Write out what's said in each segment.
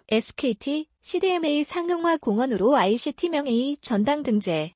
SKT, CDMA 상용화 공헌으로 ICT 명예의 전당 등재.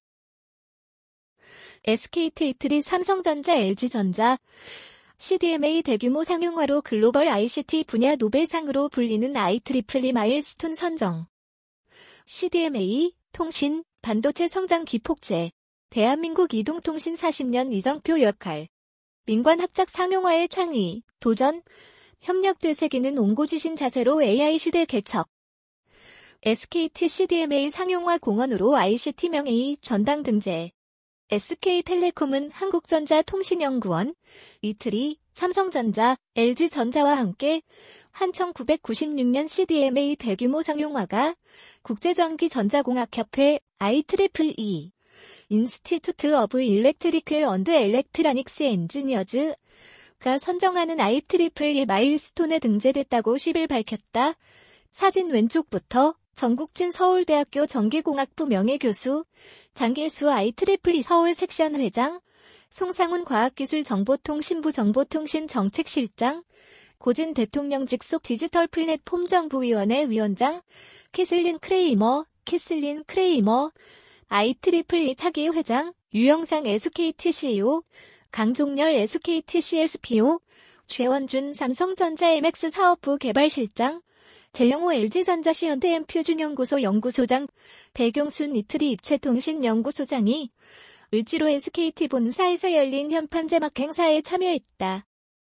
SKT 이틀이 삼성전자, LG전자, CDMA 대규모 상용화로 글로벌 ICT 분야 노벨상으로 불리는 IEEE 마일스톤 선정. CDMA, 통신, 반도체 성장 기폭제, 대한민국 이동통신 40년 이정표 역할, 민관 합작 상용화의 창의, 도전, 협력 되새기는 옹고지신 자세로 AI 시대 개척. SKT CDMA 상용화 공헌으로 ICT 명예의 전당 등재. SK텔레콤은 한국전자통신연구원, 이틀이 삼성전자, LG전자와 함께 한 1996년 CDMA 대규모 상용화가 국제전기전자공학협회 IEEE 인스티튜트 오브 일렉트리컬 앤드 엘렉트로닉스 엔지니어즈가 선정하는 IEEE 마일스톤에 등재됐다고 10일 밝혔다. 사진 왼쪽부터 전국진 서울대학교 전기공학부 명예교수, 장길수 IEEE 서울 섹션 회장, 송상훈 과학기술정보통신부 정보통신정책실장, 고진 대통령 직속 디지털 플랫폼 정부위원회 위원장, 캐슬린 크레이머, IEEE 차기 회장, 유영상 SKT CEO, 강종렬 SKT CSPO, 최원준 삼성전자 MX 사업부 개발실장, 재영호 LG전자 시연대 퓨준연구소 연구소장, 배경순 이틀이 입체통신연구소장이 을지로 SKT 본사에서 열린 현판 제막 행사에 참여했다.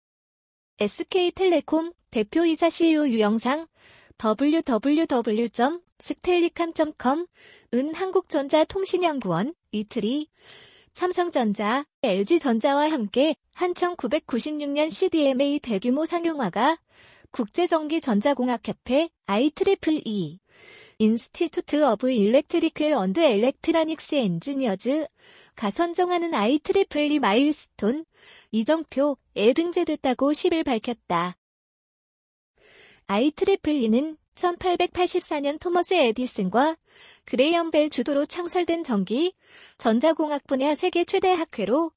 SK텔레콤 대표이사 CEO 유영상, www.stellicam.com, 은 한국전자통신연구원, 이틀이 삼성전자, LG전자와 함께 한 1996년 CDMA 대규모 상용화가 국제전기전자공학협회 IEEE 인스티튜트 오브 일렉트리컬 앤드 엘렉트로닉스 엔지니어즈가 선정하는 IEEE 마일스톤 이정표에 등재됐다고 10일 밝혔다. IEEE는 1884년 토머스 에디슨과 그레이엄 벨 주도로 창설된 전기, 전자공학 분야 세계 최대 학회로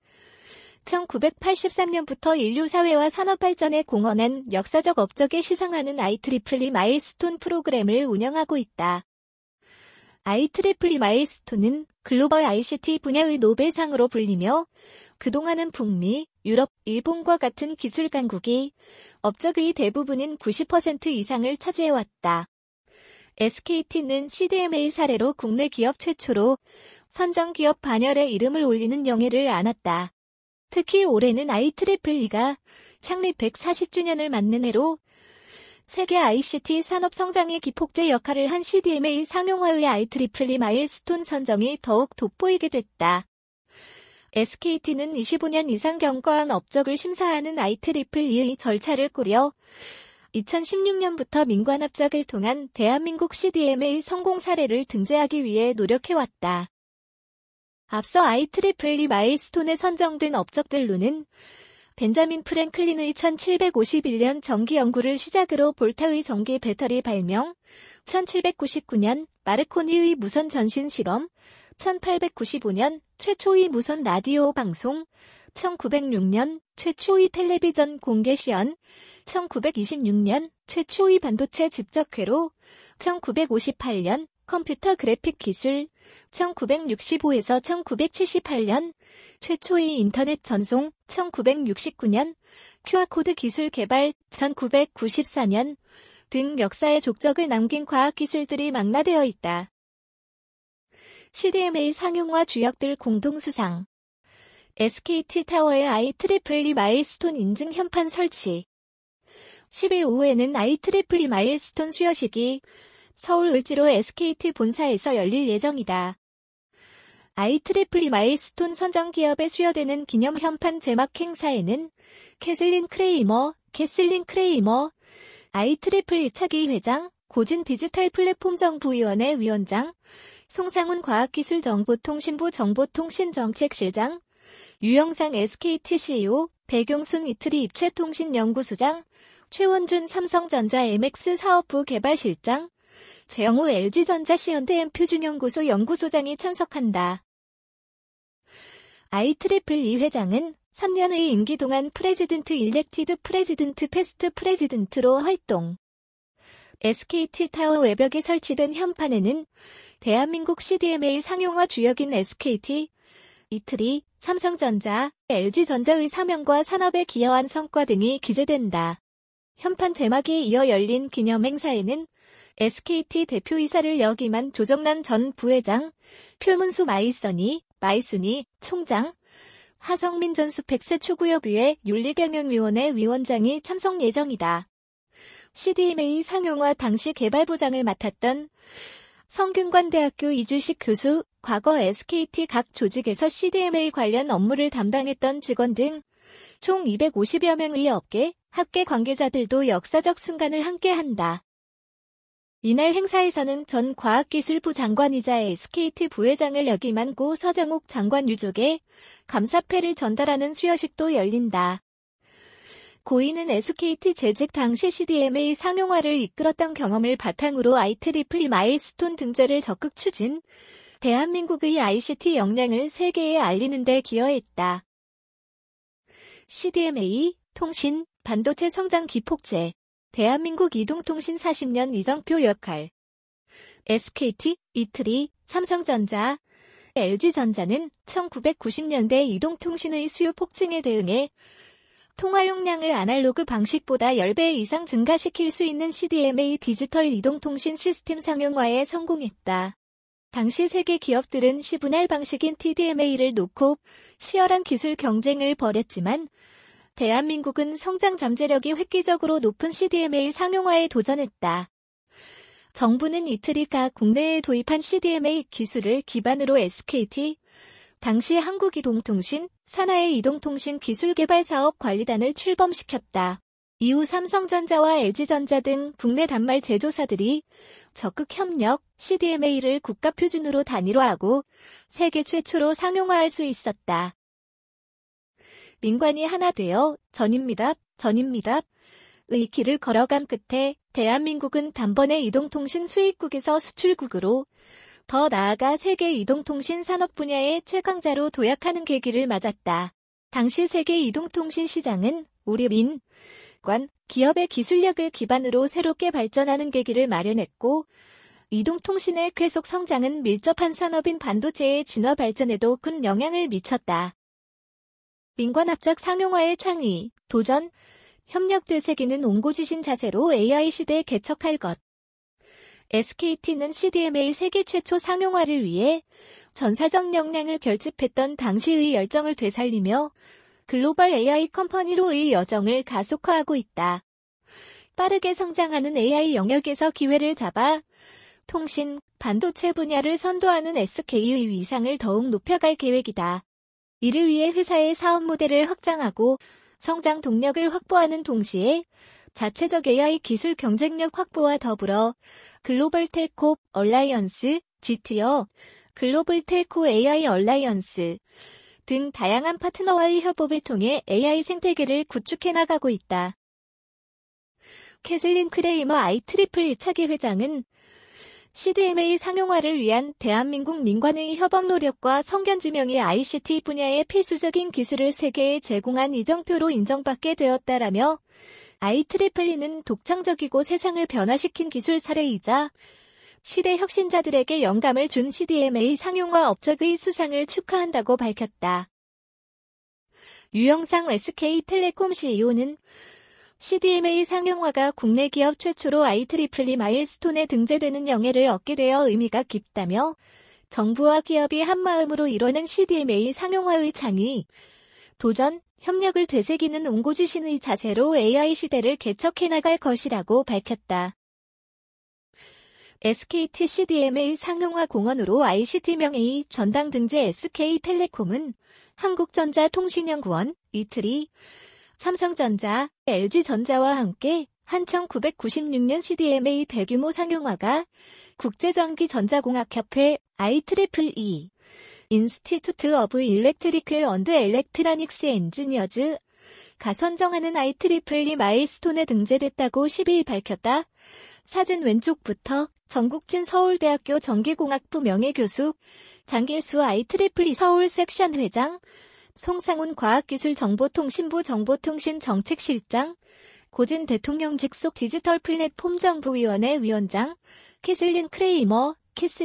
1983년부터 인류사회와 산업발전에 공헌한 역사적 업적에 시상하는 IEEE 마일스톤 프로그램을 운영하고 있다. IEEE 마일스톤은 글로벌 ICT 분야의 노벨상으로 불리며 그동안은 북미, 유럽, 일본과 같은 기술 강국이 업적의 대부분인 90% 이상을 차지해왔다. SKT는 CDMA 사례로 국내 기업 최초로 선정기업 반열에 이름을 올리는 영예를 안았다. 특히 올해는 IEEE가 창립 140주년을 맞는 해로 세계 ICT 산업 성장의 기폭제 역할을 한 CDMA 상용화의 IEEE 마일스톤 선정이 더욱 돋보이게 됐다. SKT는 25년 이상 경과한 업적을 심사하는 IEEE의 절차를 꾸려 2016년부터 민관 합작을 통한 대한민국 CDMA 성공 사례를 등재하기 위해 노력해왔다. 앞서 IEEE 마일스톤에 선정된 업적들로는 벤자민 프랭클린의 1751년 전기 연구를 시작으로 볼타의 전기 배터리 발명, 1799년 마르코니의 무선 전신 실험, 1895년 최초의 무선 라디오 방송, 1906년 최초의 텔레비전 공개 시연, 1926년 최초의 반도체 집적회로, 1958년 컴퓨터 그래픽 기술, 1965에서 1978년 최초의 인터넷 전송, 1969년 QR코드 기술 개발, 1994년 등 역사의 족적을 남긴 과학기술들이 망라되어 있다. CDMA 상용화 주역들 공동수상. SKT타워의 IEEE 마일스톤 인증 현판 설치. 10일 오후에는 IEEE 마일스톤 수여식이 서울 을지로 SKT 본사에서 열릴 예정이다. IEEE 마일스톤 선정 기업에 수여되는 기념 현판 제막 행사에는 캐슬린 크레이머, IEEE 차기 회장, 고진 디지털 플랫폼 정부위원회 위원장, 송상훈 과학기술정보통신부 정보통신정책실장, 유영상 SKT CEO, 배경순 이틀이 입체통신연구소장, 최원준 삼성전자 MX 사업부 개발실장, 재영호 LG전자 시연대 퓨준연구소 연구소장이 참석한다. IEEE 회장은 3년의 임기 동안 프레지던트 일렉티드 프레지던트 패스트 프레지던트로 활동. SKT타워 외벽에 설치된 현판에는 대한민국 CDMA 상용화 주역인 SKT, 이트리, 삼성전자, LG전자의 사명과 산업에 기여한 성과 등이 기재된다. 현판 제막에 이어 열린 기념행사에는 SKT 대표이사를 역임한 조정란 전 부회장, 표문수 마이순이 총장, 하성민 전 스펙스 추구역위회 윤리경영위원회 위원장이 참석 예정이다. CDMA 상용화 당시 개발부장을 맡았던 성균관대학교 이주식 교수, 과거 SKT 각 조직에서 CDMA 관련 업무를 담당했던 직원 등 총 250여 명의 업계, 학계 관계자들도 역사적 순간을 함께한다. 이날 행사에서는 전 과학기술부 장관이자 SKT 부회장을 역임한 고 서정욱 장관 유족에 감사패를 전달하는 수여식도 열린다. 고인은 SKT 재직 당시 CDMA 상용화를 이끌었던 경험을 바탕으로 IEEE 마일스톤 등재를 적극 추진, 대한민국의 ICT 역량을 세계에 알리는 데 기여했다. CDMA, 통신, 반도체 성장 기폭제, 대한민국 이동통신 40년 이정표 역할. SKT, 이트리, 삼성전자, LG전자는 1990년대 이동통신의 수요 폭증에 대응해 통화 용량을 아날로그 방식보다 10배 이상 증가시킬 수 있는 CDMA 디지털 이동통신 시스템 상용화에 성공했다. 당시 세계 기업들은 시분할 방식인 TDMA를 놓고 치열한 기술 경쟁을 벌였지만 대한민국은 성장 잠재력이 획기적으로 높은 CDMA 상용화에 도전했다. 정부는 이트리가 국내에 도입한 CDMA 기술을 기반으로 SKT, 당시 한국이동통신, 산하의 이동통신 기술개발사업 관리단을 출범시켰다. 이후 삼성전자와 LG전자 등 국내 단말 제조사들이 적극 협력, CDMA를 국가표준으로 단일화하고 세계 최초로 상용화할 수 있었다. 민관이 하나 되어 전입니다. 의 길을 걸어간 끝에 대한민국은 단번에 이동통신 수입국에서 수출국으로 더 나아가 세계 이동통신 산업 분야의 최강자로 도약하는 계기를 맞았다. 당시 세계 이동통신 시장은 우리 민관 기업의 기술력을 기반으로 새롭게 발전하는 계기를 마련했고, 이동통신의 쾌속 성장은 밀접한 산업인 반도체의 진화 발전에도 큰 영향을 미쳤다. 민관합작 상용화의 창의, 도전, 협력 되새기는 옹고지신 자세로 AI 시대에 개척할 것. SKT는 CDMA 세계 최초 상용화를 위해 전사적 역량을 결집했던 당시의 열정을 되살리며 글로벌 AI 컴퍼니로의 여정을 가속화하고 있다. 빠르게 성장하는 AI 영역에서 기회를 잡아 통신, 반도체 분야를 선도하는 SK의 위상을 더욱 높여갈 계획이다. 이를 위해 회사의 사업 모델을 확장하고 성장 동력을 확보하는 동시에 자체적 AI 기술 경쟁력 확보와 더불어 글로벌 텔코 얼라이언스, GT어, 글로벌 텔코 AI 얼라이언스 등 다양한 파트너와의 협업을 통해 AI 생태계를 구축해 나가고 있다. 캐슬린 크레이머 IEEE 차기 회장은 CDMA 상용화를 위한 대한민국 민관의 협업 노력과 성견지명이 ICT 분야의 필수적인 기술을 세계에 제공한 이정표로 인정받게 되었다라며 IEEE는 독창적이고 세상을 변화시킨 기술 사례이자 시대 혁신자들에게 영감을 준 CDMA 상용화 업적의 수상을 축하한다고 밝혔다. 유영상 SK텔레콤 CEO는 CDMA 상용화가 국내 기업 최초로 IEEE 마일스톤에 등재되는 영예를 얻게 되어 의미가 깊다며 정부와 기업이 한마음으로 이뤄낸 CDMA 상용화의 창의, 도전, 협력을 되새기는 옹고지신의 자세로 AI 시대를 개척해 나갈 것이라고 밝혔다. SKT CDMA 상용화 공헌으로 ICT 명예의 전당 등재 SK텔레콤은 한국전자통신연구원, 이트리, 삼성전자, LG전자와 함께 한 1996년 CDMA 대규모 상용화가 국제전기전자공학협회 IEEE 인스티튜트 오브 일렉트리컬 앤드 엘렉트로닉스 엔지니어즈 가 선정하는 IEEE 마일스톤에 등재됐다고 10일 밝혔다. 사진 왼쪽부터 정국진 서울대학교 전기공학부 명예교수, 장길수 IEEE 서울 섹션 회장, 송상훈 과학기술정보통신부 정보통신정책실장, 고진 대통령 직속 디지털 플랫폼 정부위원회 위원장, 키슬린 크레이머,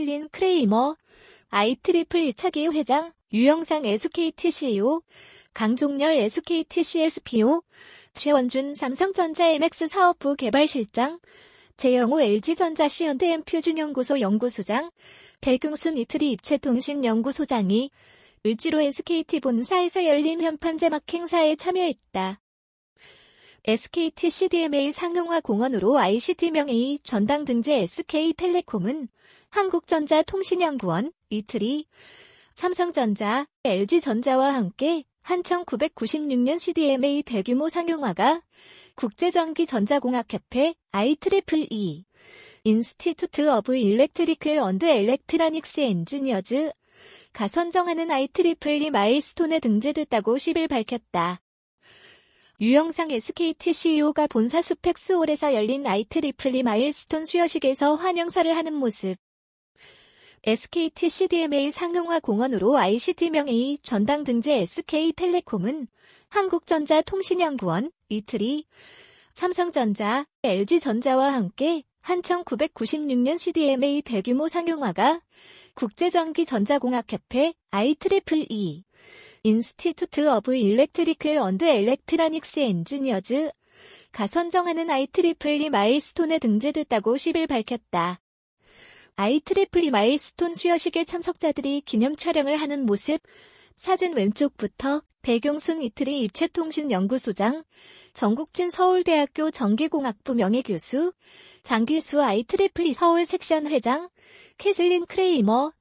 IEEE 차기 회장, 유영상 SKT CEO, 강종렬 SKT CSPO, 최원준 삼성전자 MX 사업부 개발실장, 재영호 LG전자 시연대엠 퓨준연구소 연구소장, 백용순 이트리 입체통신연구소장이 을지로 SKT 본사에서 열린 현판제막 행사에 참여했다. SKT CDMA 상용화 공헌으로 ICT 명의 전당 등재 SK텔레콤은 한국전자통신연구원, 이트리, 삼성전자, LG전자와 함께 한 1996년 CDMA 대규모 상용화가 국제전기전자공학협회 IEEE, 인스티튜트 오브 일렉트리컬 앤드 엘렉트로닉스 엔지니어즈 가 선정하는 IEEE 마일스톤에 등재됐다고 10일 밝혔다. 유영상 SKT CEO가 본사 수펙스홀에서 열린 IEEE 마일스톤 수여식에서 환영사를 하는 모습. SKT CDMA 상용화 공헌으로 ICT 명의 전당 등재 SK텔레콤은 한국전자통신연구원, 이트리, 삼성전자, LG전자와 함께 한 1996년 CDMA 대규모 상용화가 국제전기전자공학협회 IEEE, 인스티튜트 오브 일렉트리컬 앤드 엘렉트로닉스 엔지니어즈 가 선정하는 IEEE 마일스톤에 등재됐다고 10일 밝혔다. IEEE 마일스톤 수여식에 참석자들이 기념 촬영을 하는 모습, 사진 왼쪽부터 백용순 이트리 입체통신연구소장, 정국진 서울대학교 전기공학부 명예교수, 장길수 IEEE 서울 섹션 회장, 키슬린 크레이머,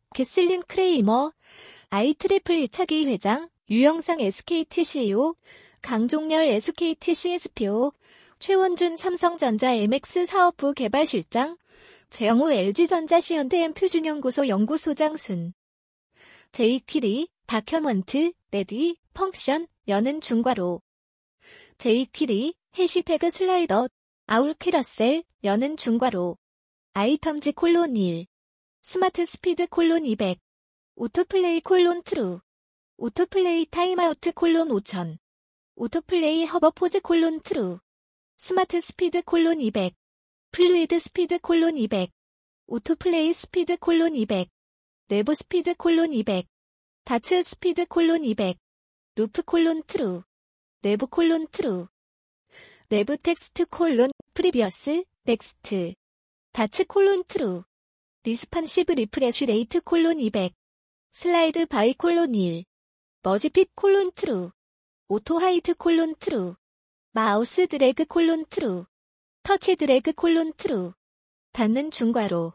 IEEE 차기 회장, 유영상 SKT CEO, 강종렬 SKT CSPO, 최원준 삼성전자 MX 사업부 개발실장, 재영호 LG전자 시연대엠 퓨준연구소 연구소장 순. 제이퀴리, 다큐먼트, 레디, 펑션, 여는 중괄호. 제이퀴리, 해시태그 슬라이더, 아울 캐러셀, 여는 중괄호. 아이텀즈 콜론 1. 스마트 스피드 콜론 200. 오토플레이 콜론 트루. 오토플레이 타임아우트 콜론 5000. 오토플레이 허버포즈 콜론 트루. 스마트 스피드 콜론 200. 플루이드 스피드 콜론 200. 오토플레이 스피드 콜론 200. 내부 스피드 콜론 200. 다츠 스피드 콜론 200. 루프 콜론 트루. 내부 콜론 트루. 내부 텍스트 콜론 프리비어스 넥스트. 다츠 콜론 트루. 리스판시브 리프레쉬 레이트 콜론 200. 슬라이드 바이 콜론 1. 머지핏 콜론 트루. 오토 하이트 콜론 트루. 마우스 드래그 콜론 트루. 터치 드래그 콜론 트루. 닫는 중괄호.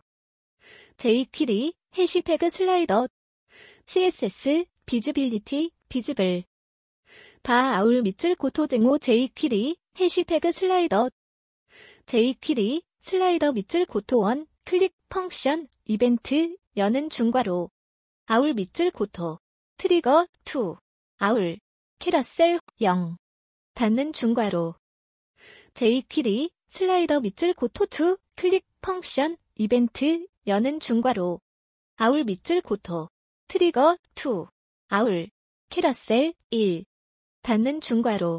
제이퀴리, 해시태그 슬라이더. CSS, 비즈빌리티, 비즈블. 바 아울 밑줄 고토 등호 제이퀴리, 해시태그 슬라이더. 제이퀴리, 슬라이더 밑줄 고토 원, 클릭 펑션, 이벤트, 여는 중괄호. 아울 밑줄 고토. 트리거, 2. 아울. 캐러셀, 0. 닫는 중괄호. 제이퀴리, 슬라이더 밑줄 고토 2, 클릭 펑션, 이벤트, 여는 중괄호. 아울 밑줄 고토. 트리거, 2. 아울. 캐러셀, 1. 닫는 중괄호.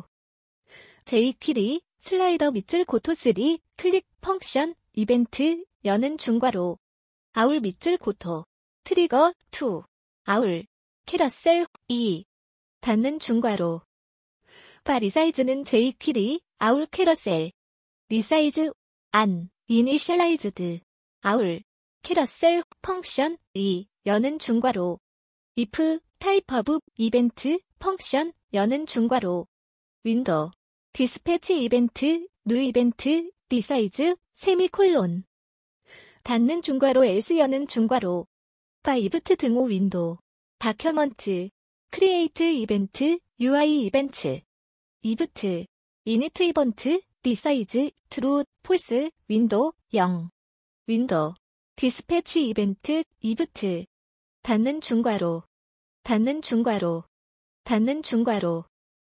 제이퀴리, 슬라이더 밑줄 고토 3, 클릭 펑션, 이벤트, 여는 중괄호. 아울 밑줄 고토. 트리거, 2. 아울. 캐러셀, 2. 닫는 중괄호. 바 리사이즈는 제이퀴리, 아울 캐러셀. 리사이즈, 안, 이니셜라이즈드. 아울. 캐러셀, 펑션, 2. 여는 중괄호. if, 타입 오브, 이벤트, 펑션, 여는 중괄호. 윈도우. 디스패치 이벤트, 뉴 이벤트, 리사이즈, 세미콜론. 닫는 중괄호 else 여는 중괄호. 바 이브트 등호 윈도우. 다큐먼트. 크리에이트 이벤트, UI 이벤트. 이브트. 이니트 이번트, 리사이즈, 트루, 폴스, 윈도우, 0. 윈도우. 디스패치 이벤트, 이브트. 닫는 중괄호. 닫는 중괄호. 닫는 중괄호.